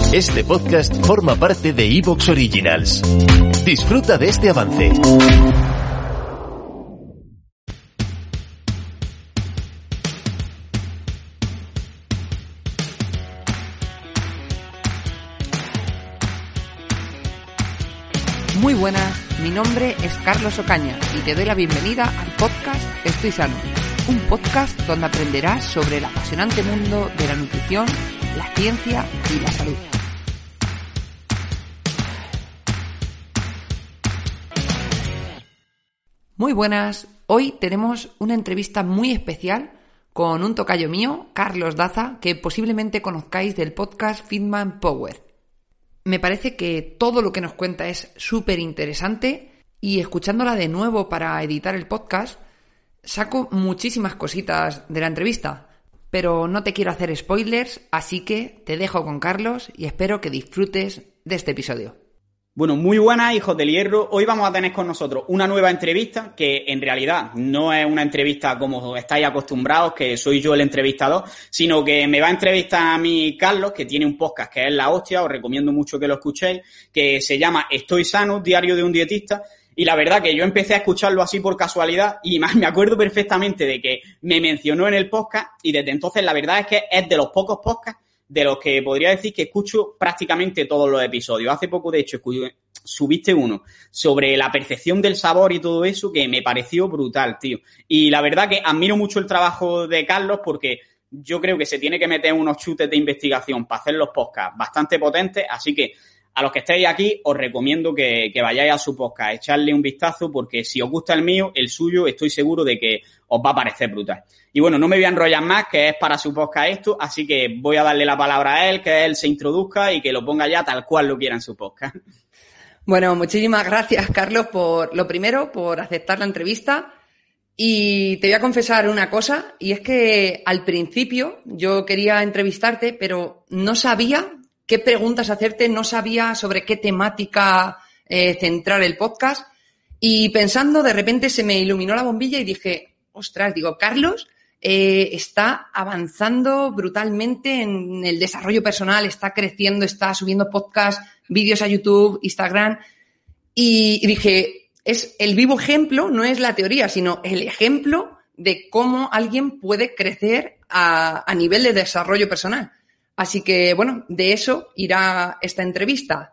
Este podcast forma parte de Evox Originals. Disfruta de este avance. Muy buenas, mi nombre es Carlos Ocaña y te doy la bienvenida al podcast Estoy Sano, un podcast donde aprenderás sobre el apasionante mundo de la nutrición, la ciencia y la salud. Muy buenas, hoy tenemos una entrevista muy especial con un tocayo mío, Carlos Daza, que posiblemente conozcáis del podcast Fitman Power. Me parece que todo lo que nos cuenta es súper interesante y escuchándola de nuevo para editar el podcast, saco muchísimas cositas de la entrevista, pero no te quiero hacer spoilers, así que te dejo con Carlos y espero que disfrutes de este episodio. Bueno, muy buenas, hijos del hierro. Hoy vamos a tener con nosotros una nueva entrevista que en realidad no es una entrevista como estáis acostumbrados, que soy yo el entrevistador, sino que me va a entrevistar a mí Carlos, que tiene un podcast que es la hostia, os recomiendo mucho que lo escuchéis, que se llama Estoy Sano, Diario de un Dietista. Y la verdad que yo empecé a escucharlo así por casualidad y me acuerdo perfectamente de que me mencionó en el podcast y desde entonces la verdad es que es de los pocos podcasts de los que podría decir que escucho prácticamente todos los episodios. Hace poco, de hecho, subiste uno sobre la percepción del sabor y todo eso que me pareció brutal, tío. Y la verdad que admiro mucho el trabajo de Carlos porque yo creo que se tiene que meter unos chutes de investigación para hacer los podcasts bastante potentes, así que a los que estéis aquí os recomiendo que vayáis a su podcast, echarle un vistazo porque si os gusta el mío, el suyo estoy seguro de que os va a parecer brutal. Y bueno, no me voy a enrollar más, que es para su podcast esto, así que voy a darle la palabra a él, que él se introduzca y que lo ponga ya tal cual lo quiera en su podcast. Bueno, muchísimas gracias, Carlos, por aceptar la entrevista. Y te voy a confesar una cosa, y es que al principio yo quería entrevistarte, pero no sabía qué preguntas hacerte, no sabía sobre qué temática centrar el podcast. Y pensando, de repente se me iluminó la bombilla y dije, ostras, Carlos está avanzando brutalmente en el desarrollo personal, está creciendo, está subiendo podcasts, vídeos a YouTube, Instagram. Y dije, es el vivo ejemplo, no es la teoría, sino el ejemplo de cómo alguien puede crecer a nivel de desarrollo personal. Así que, bueno, de eso irá esta entrevista.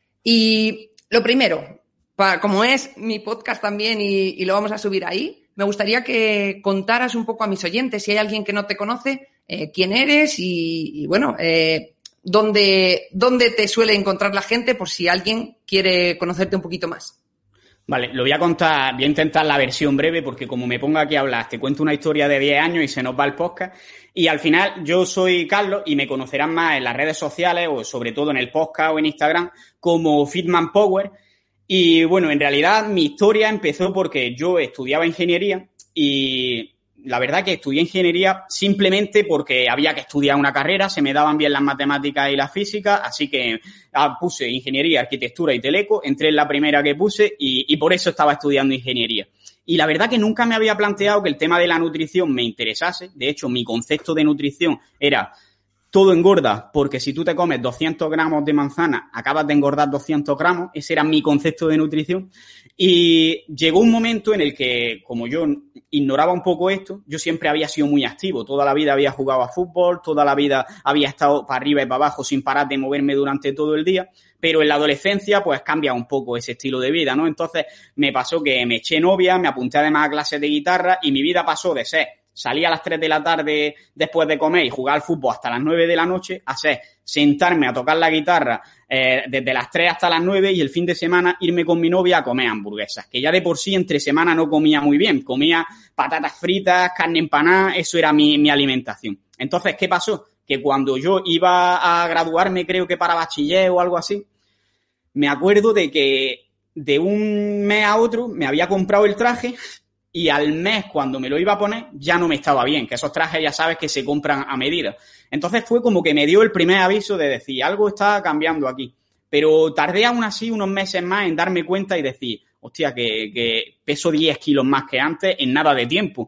Y lo primero, como es mi podcast también y lo vamos a subir ahí, me gustaría que contaras un poco a mis oyentes, si hay alguien que no te conoce, quién eres y bueno, dónde te suele encontrar la gente por si alguien quiere conocerte un poquito más. Vale, lo voy a contar, voy a intentar la versión breve porque como me pongo aquí a hablar, te cuento una historia de 10 años y se nos va el podcast. Y al final yo soy Carlos y me conocerán más en las redes sociales o sobre todo en el podcast o en Instagram como Fitman Power. Y bueno, en realidad mi historia empezó porque yo estudiaba ingeniería y la verdad que estudié ingeniería simplemente porque había que estudiar una carrera, se me daban bien las matemáticas y la física, así que puse ingeniería, arquitectura y teleco, entré en la primera que puse y por eso estaba estudiando ingeniería. Y la verdad que nunca me había planteado que el tema de la nutrición me interesase. De hecho, mi concepto de nutrición era todo engorda, porque si tú te comes 200 gramos de manzana, acabas de engordar 200 gramos. Ese era mi concepto de nutrición. Y llegó un momento en el que, como yo ignoraba un poco esto, yo siempre había sido muy activo. Toda la vida había jugado a fútbol, toda la vida había estado para arriba y para abajo sin parar de moverme durante todo el día. Pero en la adolescencia, pues cambia un poco ese estilo de vida, ¿no? Entonces, me pasó que me eché novia, me apunté además a clases de guitarra y mi vida pasó de ser salir a las 3 de la tarde después de comer y jugar al fútbol hasta las 9 de la noche, a ser sentarme a tocar la guitarra desde las 3 hasta las 9 y el fin de semana irme con mi novia a comer hamburguesas, que ya de por sí entre semana no comía muy bien, comía patatas fritas, carne empanada, eso era mi alimentación. Entonces, ¿qué pasó? Que cuando yo iba a graduarme, creo que para bachiller o algo así, me acuerdo de que de un mes a otro me había comprado el traje y al mes, cuando me lo iba a poner, ya no me estaba bien, que esos trajes ya sabes que se compran a medida. Entonces fue como que me dio el primer aviso de decir, algo está cambiando aquí. Pero tardé aún así unos meses más en darme cuenta y decir, hostia, que peso 10 kilos más que antes en nada de tiempo.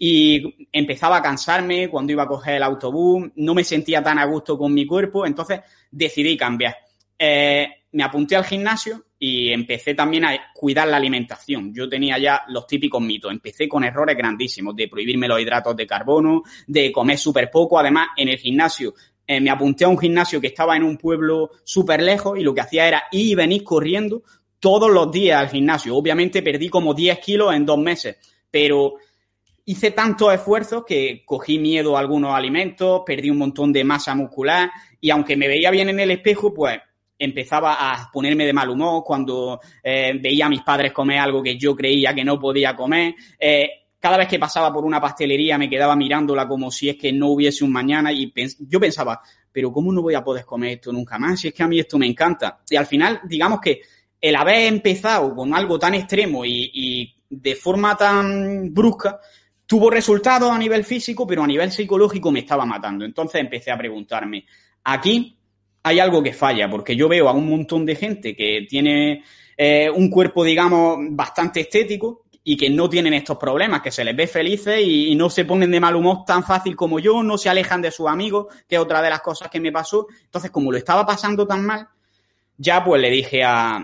y empezaba a cansarme cuando iba a coger el autobús, no me sentía tan a gusto con mi cuerpo, entonces decidí cambiar. Me apunté al gimnasio y empecé también a cuidar la alimentación. Yo tenía ya los típicos mitos. Empecé con errores grandísimos de prohibirme los hidratos de carbono, de comer súper poco. Además, en el gimnasio, me apunté a un gimnasio que estaba en un pueblo súper lejos y lo que hacía era ir y venir corriendo todos los días al gimnasio. Obviamente perdí como 10 kilos en 2 meses, pero hice tantos esfuerzos que cogí miedo a algunos alimentos, perdí un montón de masa muscular y aunque me veía bien en el espejo, pues empezaba a ponerme de mal humor cuando veía a mis padres comer algo que yo creía que no podía comer. Cada vez que pasaba por una pastelería me quedaba mirándola como si es que no hubiese un mañana y yo pensaba, pero ¿cómo no voy a poder comer esto nunca más? Si es que a mí esto me encanta. Y al final, digamos que el haber empezado con algo tan extremo y de forma tan brusca, tuvo resultados a nivel físico, pero a nivel psicológico me estaba matando. Entonces empecé a preguntarme, aquí hay algo que falla, porque yo veo a un montón de gente que tiene un cuerpo, digamos, bastante estético y que no tienen estos problemas, que se les ve felices y no se ponen de mal humor tan fácil como yo, no se alejan de sus amigos, que es otra de las cosas que me pasó. Entonces, como lo estaba pasando tan mal, ya pues le dije a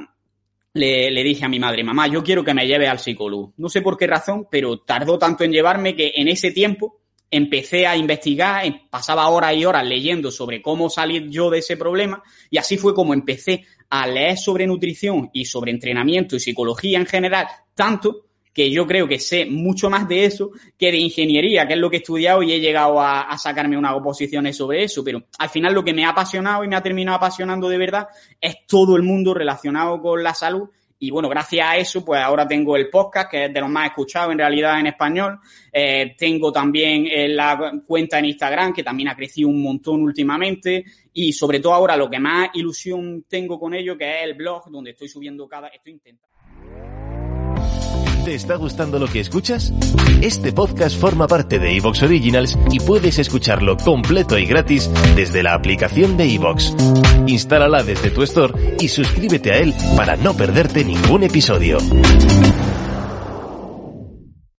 mi madre, mamá, yo quiero que me lleve al psicólogo. No sé por qué razón, pero tardó tanto en llevarme que en ese tiempo empecé a investigar, pasaba horas y horas leyendo sobre cómo salir yo de ese problema y así fue como empecé a leer sobre nutrición y sobre entrenamiento y psicología en general, tanto que yo creo que sé mucho más de eso que de ingeniería, que es lo que he estudiado y he llegado a sacarme unas oposiciones sobre eso, pero al final lo que me ha apasionado y me ha terminado apasionando de verdad es todo el mundo relacionado con la salud. Y bueno, gracias a eso, pues ahora tengo el podcast, que es de los más escuchados en realidad en español. Tengo también la cuenta en Instagram, que también ha crecido un montón últimamente. Y sobre todo ahora lo que más ilusión tengo con ello, que es el blog, donde estoy subiendo estoy intentando. ¿Te está gustando lo que escuchas? Este podcast forma parte de iVoox Originals y puedes escucharlo completo y gratis desde la aplicación de iVoox. Instálala desde tu store y suscríbete a él para no perderte ningún episodio.